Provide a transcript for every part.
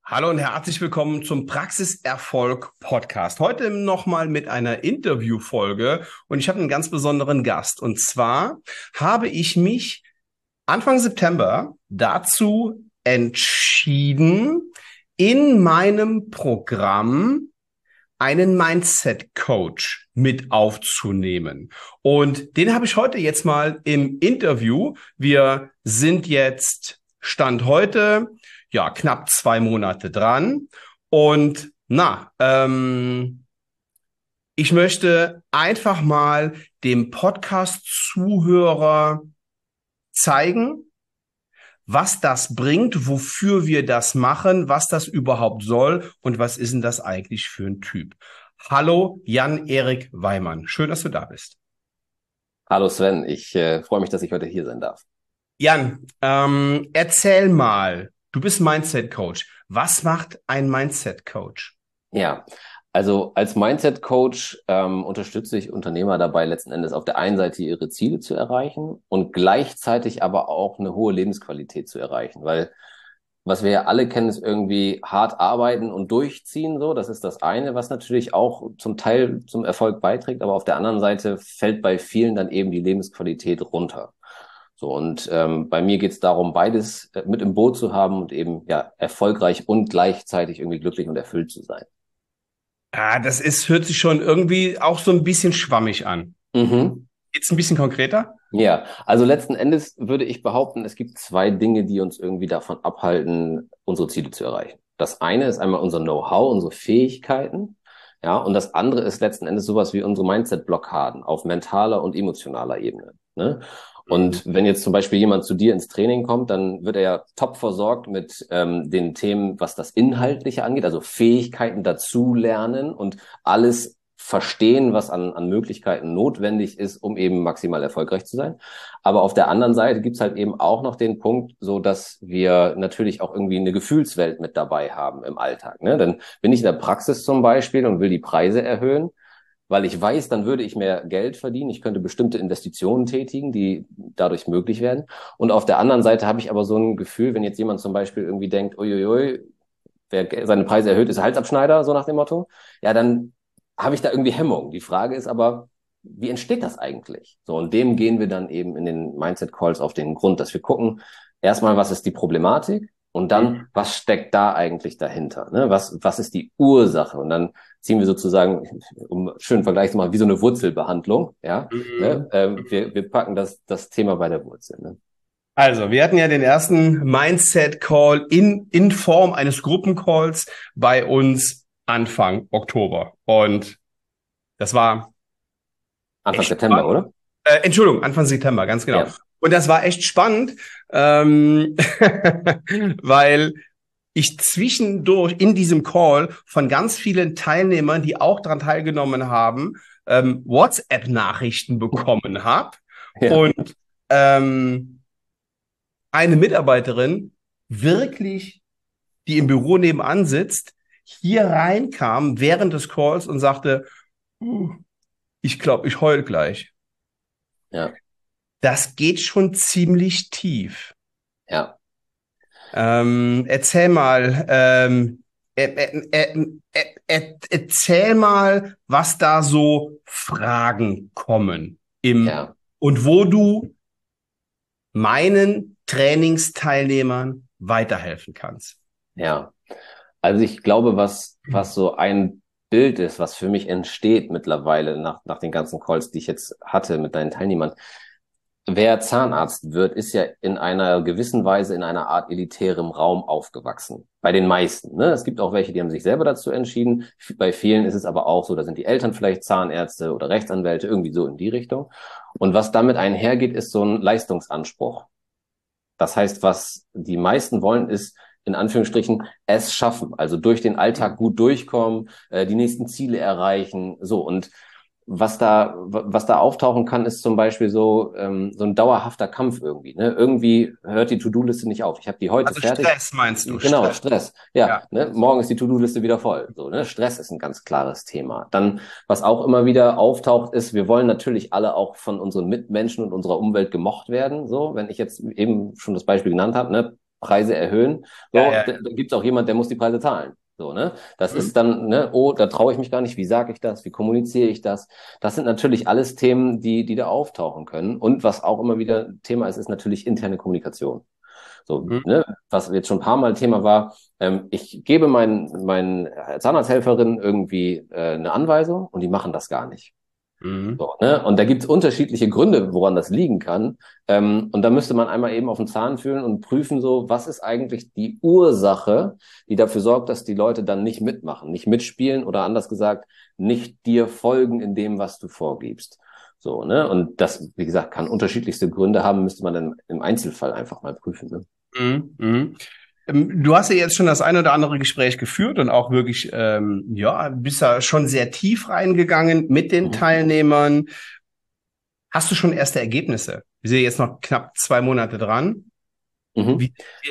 Hallo und herzlich willkommen zum Praxiserfolg Podcast. Heute nochmal mit einer Interviewfolge und ich habe einen ganz besonderen Gast. Und zwar habe ich mich Anfang September dazu entschieden, in meinem Programm einen Mindset-Coach mit aufzunehmen. Und den habe ich heute jetzt mal im Interview. Wir sind jetzt Stand heute, ja, knapp 2 Monate dran. Und ich möchte einfach mal dem Podcast-Zuhörer zeigen, was das bringt, wofür wir das machen, was das überhaupt soll und was ist denn das eigentlich für ein Typ. Hallo, Jan-Erik Weimann. Schön, dass du da bist. Hallo Sven, ich freue mich, dass ich heute hier sein darf. Jan, erzähl mal, du bist Mindset-Coach. Was macht ein Mindset-Coach? Ja, also als Mindset-Coach unterstütze ich Unternehmer dabei, letzten Endes auf der einen Seite ihre Ziele zu erreichen und gleichzeitig aber auch eine hohe Lebensqualität zu erreichen. Weil was wir ja alle kennen, ist irgendwie hart arbeiten und durchziehen. So, das ist das eine, was natürlich auch zum Teil zum Erfolg beiträgt. Aber auf der anderen Seite fällt bei vielen dann eben die Lebensqualität runter. So, und bei mir geht es darum, beides mit im Boot zu haben und eben ja erfolgreich und gleichzeitig irgendwie glücklich und erfüllt zu sein. Hört sich schon irgendwie auch so ein bisschen schwammig an. Mhm. Jetzt ein bisschen konkreter? Ja, also letzten Endes würde ich behaupten, es gibt zwei Dinge, die uns irgendwie davon abhalten, unsere Ziele zu erreichen. Das eine ist einmal unser Know-how, unsere Fähigkeiten, ja, und das andere ist letzten Endes sowas wie unsere Mindset-Blockaden auf mentaler und emotionaler Ebene, ne? Mhm. Und wenn jetzt zum Beispiel jemand zu dir ins Training kommt, dann wird er ja top versorgt mit den Themen, was das Inhaltliche angeht, also Fähigkeiten dazu lernen und alles verstehen, was an Möglichkeiten notwendig ist, um eben maximal erfolgreich zu sein. Aber auf der anderen Seite gibt's halt eben auch noch den Punkt, so dass wir natürlich auch irgendwie eine Gefühlswelt mit dabei haben im Alltag. Ne? Dann bin ich in der Praxis zum Beispiel und will die Preise erhöhen, weil ich weiß, dann würde ich mehr Geld verdienen. Ich könnte bestimmte Investitionen tätigen, die dadurch möglich werden. Und auf der anderen Seite habe ich aber so ein Gefühl, wenn jetzt jemand zum Beispiel irgendwie denkt, uiuiui, wer seine Preise erhöht, ist Halsabschneider, so nach dem Motto, ja, dann habe ich da irgendwie Hemmung. Die Frage ist aber, wie entsteht das eigentlich? So, und dem gehen wir dann eben in den Mindset Calls auf den Grund, dass wir gucken, erstmal, was ist die Problematik? Und dann, was steckt da eigentlich dahinter? Ne? Was ist die Ursache? Und dann ziehen wir sozusagen, um einen schönen Vergleich zu machen, wie so eine Wurzelbehandlung. Ja, ne? Mhm. Wir packen das Thema bei der Wurzel. Ne? Also, wir hatten ja den ersten Mindset-Call in Form eines Gruppencalls bei uns Anfang Oktober. Und das war Anfang echt September, spannend. oder? Entschuldigung, Anfang September, ganz genau. Ja, Und das war echt spannend, ähm, weil ich zwischendurch in diesem Call von ganz vielen Teilnehmern, die auch daran teilgenommen haben, WhatsApp-Nachrichten bekommen habe. ja, Und eine Mitarbeiterin wirklich, die im Büro nebenan sitzt, hier reinkam während des Calls und sagte, ich glaube, ich heul gleich. ja, Das geht schon ziemlich tief. ja. Erzähl mal, erzähl mal, was da so Fragen kommen Ja, und wo du meinen Trainingsteilnehmern weiterhelfen kannst. ja. Also ich glaube, was so ein Bild ist, was für mich entsteht mittlerweile nach den ganzen Calls, die ich jetzt hatte mit deinen Teilnehmern. Wer Zahnarzt wird, ist ja in einer gewissen Weise in einer Art elitärem Raum aufgewachsen. Bei den meisten. Ne? Es gibt auch welche, die haben sich selber dazu entschieden. Bei vielen ist es aber auch so, da sind die Eltern vielleicht Zahnärzte oder Rechtsanwälte, irgendwie so in die Richtung. Und was damit einhergeht, ist so ein Leistungsanspruch. Das heißt, was die meisten wollen, ist in Anführungsstrichen es schaffen, also durch den Alltag gut durchkommen, die nächsten Ziele erreichen, so. Und was da auftauchen kann, ist zum Beispiel so ein dauerhafter Kampf irgendwie. Ne? Irgendwie hört die To-Do-Liste nicht auf. Ich habe die heute Also fertig. Stress meinst du? Genau, Stress. Stress. Ja, Ja. ne? Morgen ist die To-Do-Liste wieder voll. So, ne? Stress ist ein ganz klares Thema. Dann, was auch immer wieder auftaucht, ist, wir wollen natürlich alle auch von unseren Mitmenschen und unserer Umwelt gemocht werden. So, wenn ich jetzt eben schon das Beispiel genannt habe, ne? Preise erhöhen. So, Ja, ja. da gibt es auch jemand, der muss die Preise zahlen. So, ne? Das ist dann, ne, oh, da traue ich mich gar nicht, wie sage ich das, wie kommuniziere ich das? Das sind natürlich alles Themen, die da auftauchen können. Und was auch immer wieder Thema ist natürlich interne Kommunikation. So, Mhm. ne, was jetzt schon ein paar Mal Thema war, ich gebe meinen Zahnarzthelferinnen irgendwie eine Anweisung und die machen das gar nicht. Mhm. So, ne? Und da gibt es unterschiedliche Gründe, woran das liegen kann. Und da müsste man einmal eben auf den Zahn fühlen und prüfen, so, was ist eigentlich die Ursache, die dafür sorgt, dass die Leute dann nicht mitmachen, nicht mitspielen oder anders gesagt, nicht dir folgen in dem, was du vorgibst. So, ne? Und das, wie gesagt, kann unterschiedlichste Gründe haben, müsste man dann im Einzelfall einfach mal prüfen. Ne? Mhm. Mhm. Du hast ja jetzt schon das ein oder andere Gespräch geführt und auch wirklich, ja, bist da schon sehr tief reingegangen mit den Mhm. Teilnehmern. Hast du schon erste Ergebnisse? Wir sind jetzt noch knapp 2 Monate dran. Mhm. Wie,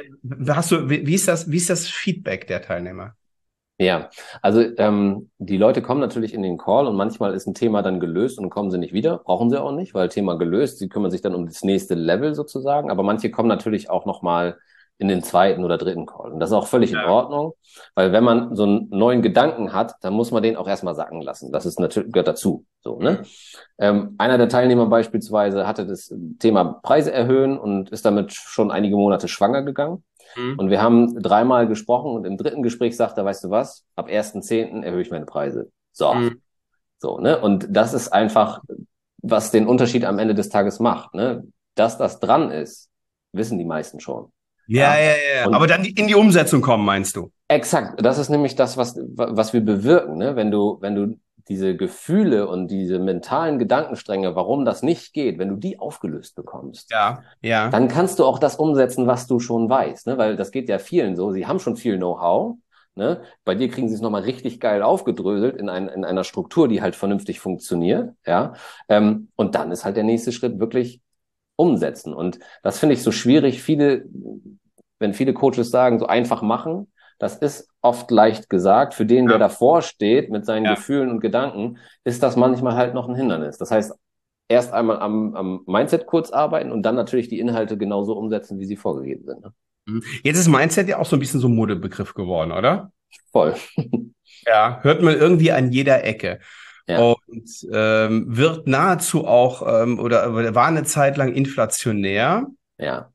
wie ist das Feedback der Teilnehmer? Ja, also die Leute kommen natürlich in den Call und manchmal ist ein Thema dann gelöst und kommen sie nicht wieder. Brauchen sie auch nicht, weil Thema gelöst. Sie kümmern sich dann um das nächste Level sozusagen. Aber manche kommen natürlich auch nochmal in den zweiten oder dritten Call. Und das ist auch völlig in Ordnung, weil wenn man so einen neuen Gedanken hat, dann muss man den auch erstmal sacken lassen. Das ist natürlich, gehört dazu. So, ne? Einer der Teilnehmer beispielsweise hatte das Thema Preise erhöhen und ist damit schon einige Monate schwanger gegangen. Mhm. Und wir haben dreimal gesprochen und im dritten Gespräch sagt er, weißt du was, ab 1.10. erhöhe ich meine Preise. So, Mhm. so, ne? Und das ist einfach, was den Unterschied am Ende des Tages macht, ne? Dass das dran ist, wissen die meisten schon. Ja, Ja. ja, ja. Aber Und dann in die Umsetzung kommen, meinst du? exakt, das ist nämlich das, was wir bewirken, ne? Wenn du diese Gefühle und diese mentalen Gedankenstränge, warum das nicht geht, wenn du die aufgelöst bekommst, Ja, ja. dann kannst du auch das umsetzen, was du schon weißt, ne? Weil das geht ja vielen so. Sie haben schon viel Know-how, ne? Bei dir kriegen sie es nochmal richtig geil aufgedröselt in einer Struktur, die halt vernünftig funktioniert, ja. Und dann ist halt der nächste Schritt wirklich umsetzen. Und das finde ich so schwierig. Wenn viele Coaches sagen, so einfach machen, das ist oft leicht gesagt. Für den, der Ja, davor steht mit seinen ja. Gefühlen und Gedanken, ist das manchmal halt noch ein Hindernis. Das heißt, erst einmal am Mindset kurz arbeiten und dann natürlich die Inhalte genauso umsetzen, wie sie vorgegeben sind. Ne? Mhm. Jetzt ist Mindset ja auch so ein bisschen so ein Modebegriff geworden, oder? Voll. Ja, hört man irgendwie an jeder Ecke. Ja, Und wird nahezu auch oder war eine Zeit lang inflationär, ja,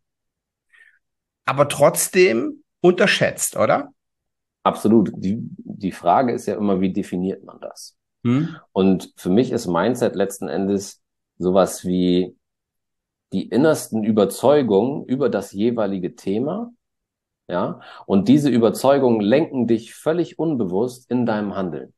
aber trotzdem unterschätzt, oder? absolut. Die Frage ist ja immer, wie definiert man das? Hm? Und für mich ist Mindset letzten Endes sowas wie die innersten Überzeugungen über das jeweilige Thema, ja, und diese Überzeugungen lenken dich völlig unbewusst in deinem Handeln.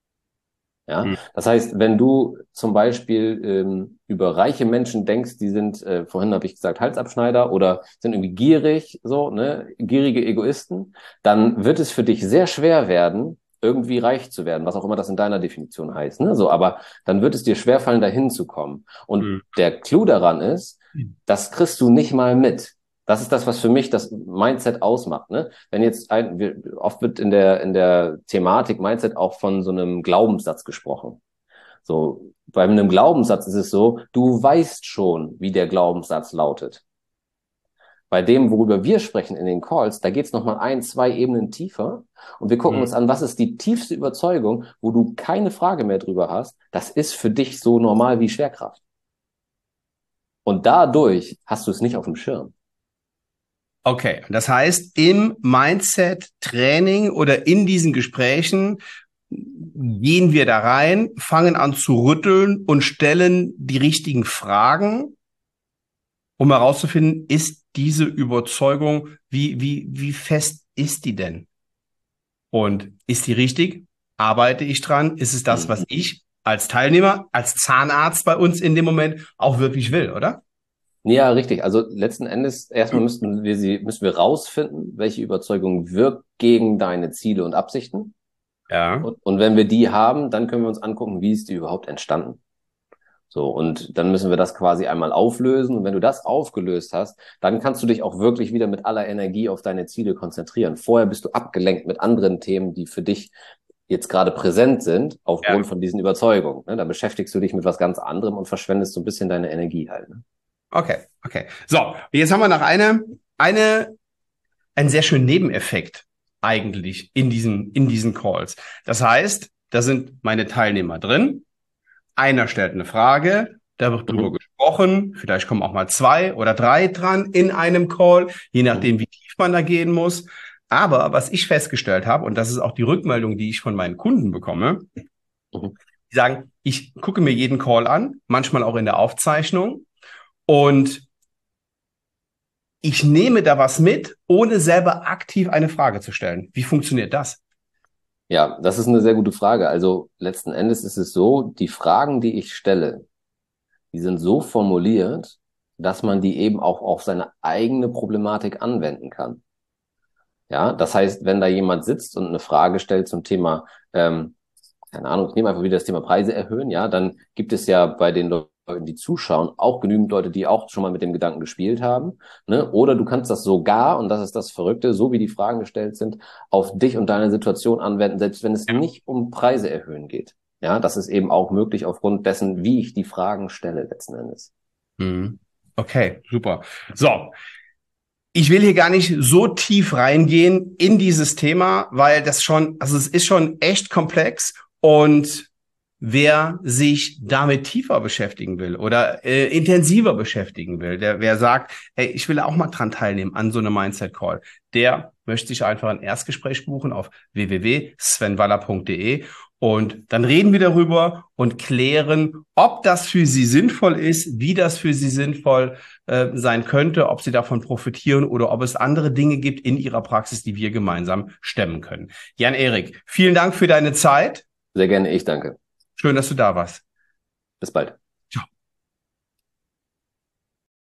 Ja, Hm. das heißt, wenn du zum Beispiel über reiche Menschen denkst, die sind, vorhin habe ich gesagt, Halsabschneider oder sind irgendwie gierig, so, ne, gierige Egoisten, dann wird es für dich sehr schwer werden, irgendwie reich zu werden, was auch immer das in deiner Definition heißt, ne, so, aber dann wird es dir schwerfallen, dahin zu kommen. Und Hm. der Clou daran ist, das kriegst du nicht mal mit. Das ist das, was für mich das Mindset ausmacht. Ne? Wenn jetzt oft wird in der Thematik Mindset auch von so einem Glaubenssatz gesprochen. So, bei einem Glaubenssatz ist es so, du weißt schon, wie der Glaubenssatz lautet. Bei dem, worüber wir sprechen in den Calls, da geht es nochmal 1, 2 Ebenen tiefer und wir gucken uns Hm. an, was ist die tiefste Überzeugung, wo du keine Frage mehr drüber hast. Das ist für dich so normal wie Schwerkraft. Und dadurch hast du es nicht auf dem Schirm. Okay, das heißt, im Mindset-Training oder in diesen Gesprächen gehen wir da rein, fangen an zu rütteln und stellen die richtigen Fragen, um herauszufinden, ist diese Überzeugung, wie fest ist die denn? Und ist die richtig? Arbeite ich dran? Ist es das, was ich als Teilnehmer, als Zahnarzt bei uns in dem Moment auch wirklich will, oder? Ja, richtig. Also letzten Endes erstmal müssen wir rausfinden, welche Überzeugung wirkt gegen deine Ziele und Absichten. Ja. Und wenn wir die haben, dann können wir uns angucken, wie ist die überhaupt entstanden. So, und dann müssen wir das quasi einmal auflösen. Und wenn du das aufgelöst hast, dann kannst du dich auch wirklich wieder mit aller Energie auf deine Ziele konzentrieren. Vorher bist du abgelenkt mit anderen Themen, die für dich jetzt gerade präsent sind, Ja. aufgrund von diesen Überzeugungen. Ne? Da beschäftigst du dich mit was ganz anderem und verschwendest so ein bisschen deine Energie halt. Ne? Okay, okay. So, jetzt haben wir noch eine einen sehr schönen Nebeneffekt eigentlich in diesen Calls. Das heißt, da sind meine Teilnehmer drin. Einer stellt eine Frage, da wird drüber gesprochen. Vielleicht kommen auch mal 2 oder 3 dran in einem Call, je nachdem, wie tief man da gehen muss. Aber was ich festgestellt habe, und das ist auch die Rückmeldung, die ich von meinen Kunden bekomme, die sagen, ich gucke mir jeden Call an, manchmal auch in der Aufzeichnung, und ich nehme da was mit, ohne selber aktiv eine Frage zu stellen. Wie funktioniert das? Ja, das ist eine sehr gute Frage. Also letzten Endes ist es so, die Fragen, die ich stelle, die sind so formuliert, dass man die eben auch auf seine eigene Problematik anwenden kann. Ja, das heißt, wenn da jemand sitzt und eine Frage stellt zum Thema, keine Ahnung, ich nehme einfach wieder das Thema Preise erhöhen, ja, dann gibt es ja bei den Leuten, die zuschauen, auch genügend Leute, die auch schon mal mit dem Gedanken gespielt haben, ne? Oder du kannst das sogar, und das ist das Verrückte, so wie die Fragen gestellt sind, auf dich und deine Situation anwenden, selbst wenn es nicht um Preise erhöhen geht. Ja, das ist eben auch möglich aufgrund dessen, wie ich die Fragen stelle letzten Endes. Okay, super. So. Ich will hier gar nicht so tief reingehen in dieses Thema, weil also es ist schon echt komplex, und wer sich damit tiefer beschäftigen will oder intensiver beschäftigen will, wer sagt, hey, ich will auch mal dran teilnehmen an so einem Mindset Call, der möchte sich einfach ein Erstgespräch buchen auf www.svenwaller.de, und dann reden wir darüber und klären, ob das für Sie sinnvoll ist, wie das für Sie sinnvoll sein könnte, ob Sie davon profitieren oder ob es andere Dinge gibt in Ihrer Praxis, die wir gemeinsam stemmen können. Jan-Erik, vielen Dank für deine Zeit. Sehr gerne, ich danke. Schön, dass du da warst. Bis bald.